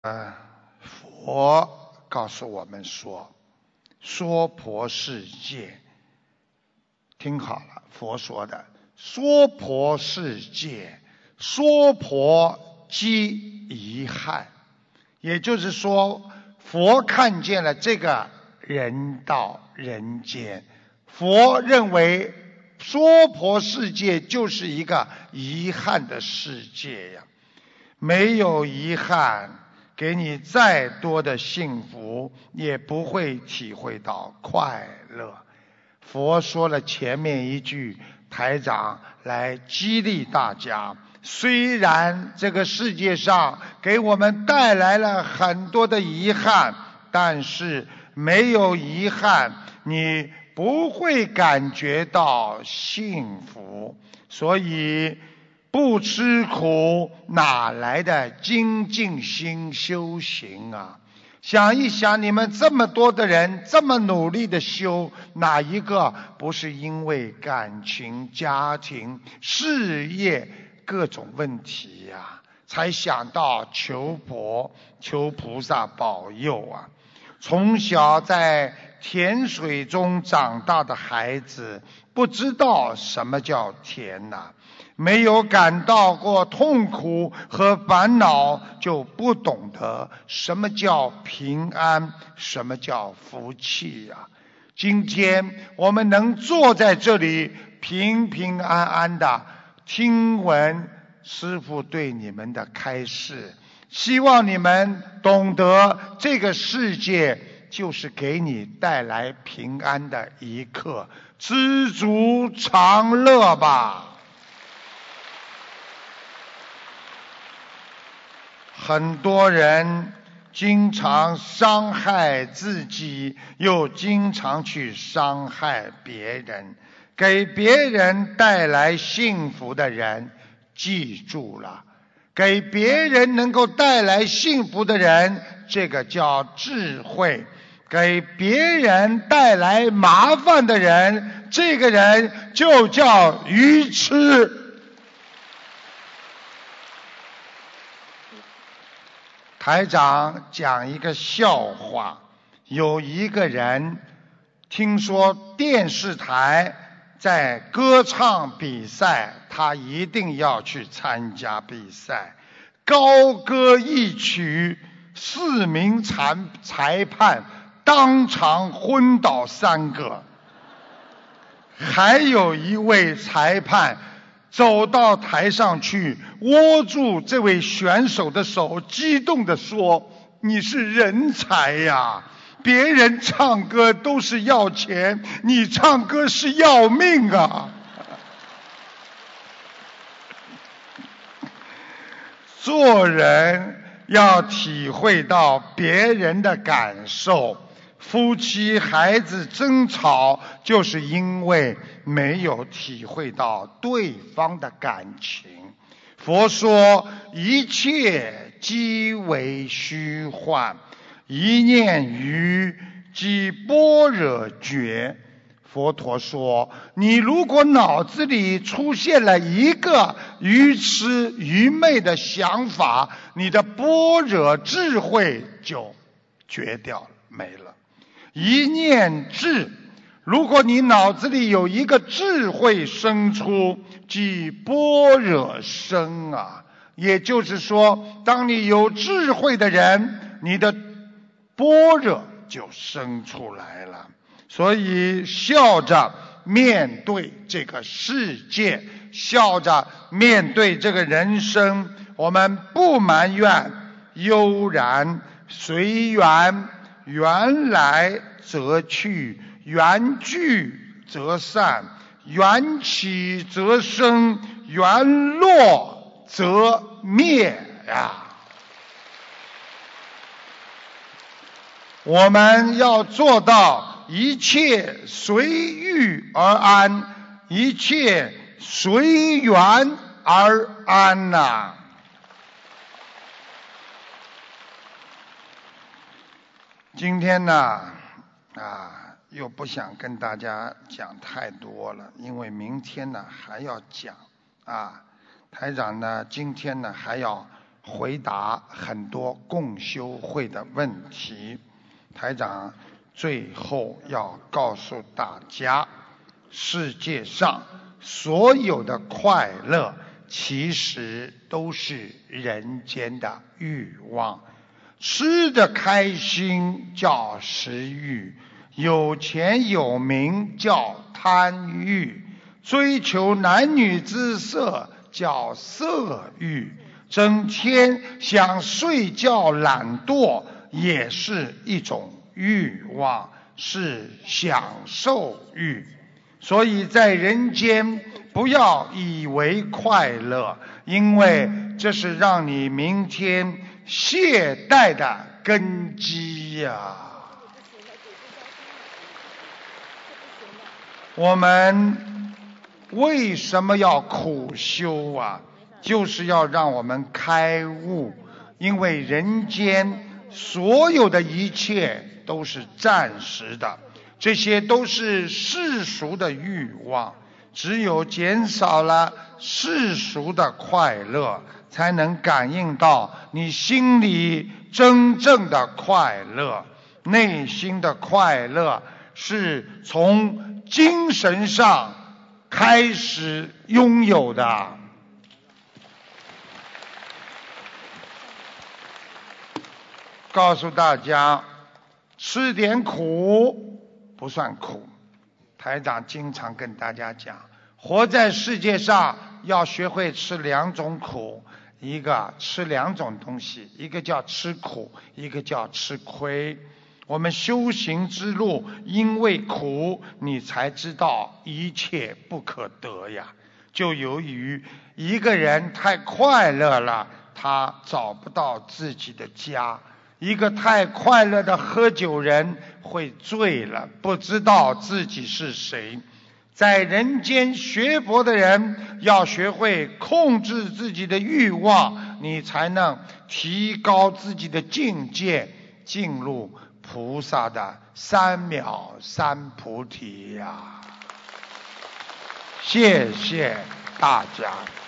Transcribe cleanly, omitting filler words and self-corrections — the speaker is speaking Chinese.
佛告诉我们说婆世界，听好了，佛说的说婆世界，说婆即遗憾，也就是说，佛看见了这个人道人间，佛认为说婆世界就是一个遗憾的世界呀，没有遗憾，给你再多的幸福也不会体会到快乐。佛说了前面一句，台长来激励大家，虽然这个世界上给我们带来了很多的遗憾，但是没有遗憾你不会感觉到幸福，所以不吃苦哪来的精进心修行啊？想一想，你们这么多的人这么努力的修，哪一个不是因为感情、家庭、事业各种问题呀，才想到求佛、求菩萨保佑啊？从小在甜水中长大的孩子，不知道什么叫甜呐，没有感到过痛苦和烦恼，就不懂得什么叫平安，什么叫福气呀。今天我们能坐在这里平平安安的听闻师父对你们的开示，希望你们懂得这个世界就是给你带来平安的一刻，知足常乐吧。很多人经常伤害自己，又经常去伤害别人，给别人带来幸福的人，记住了，给别人能够带来幸福的人，这个叫智慧；给别人带来麻烦的人，这个人就叫愚痴。台长讲一个笑话，有一个人听说电视台在歌唱比赛，他一定要去参加比赛。高歌一曲，4名裁判当场昏倒3个，还有一位裁判走到台上去，握住这位选手的手，激动地说：“你是人才呀！别人唱歌都是要钱，你唱歌是要命啊！”做人要体会到别人的感受，夫妻孩子争吵，就是因为没有体会到对方的感情。佛说一切即为虚幻，一念愚即般若觉。佛陀说，你如果脑子里出现了一个愚痴愚昧的想法，你的般若智慧就绝掉了，没了。一念智，如果你脑子里有一个智慧生出，即般若生啊。也就是说，当你有智慧的人，你的般若就生出来了。所以笑着面对这个世界，笑着面对这个人生，我们不埋怨，悠然随缘，缘来则去，缘聚则散，缘起则生，缘落则灭呀。我们要做到一切随遇而安，一切随缘而安呐。今天呢，又不想跟大家讲太多了，因为明天呢还要讲啊。台长呢，今天呢还要回答很多共修会的问题。台长最后要告诉大家，世界上所有的快乐其实都是人间的欲望。吃得开心叫食欲，有钱有名叫贪欲，追求男女之色叫色欲，整天想睡觉懒惰也是一种欲望，是享受欲。所以在人间不要以为快乐，因为这是让你明天懈怠的根基呀。我们为什么要苦修啊？就是要让我们开悟，因为人间所有的一切都是暂时的，这些都是世俗的欲望，只有减少了世俗的快乐，才能感应到你心里真正的快乐。内心的快乐是从精神上开始拥有的。告诉大家，吃点苦不算苦。台长经常跟大家讲，活在世界上要学会吃两种苦，一个吃两种东西，一个叫吃苦，一个叫吃亏。我们修行之路，因为苦，你才知道一切不可得呀。就由于一个人太快乐了，他找不到自己的家。一个太快乐的喝酒人会醉了，不知道自己是谁。在人间学佛的人要学会控制自己的欲望，你才能提高自己的境界，进入菩萨的三藐三菩提呀。谢谢大家。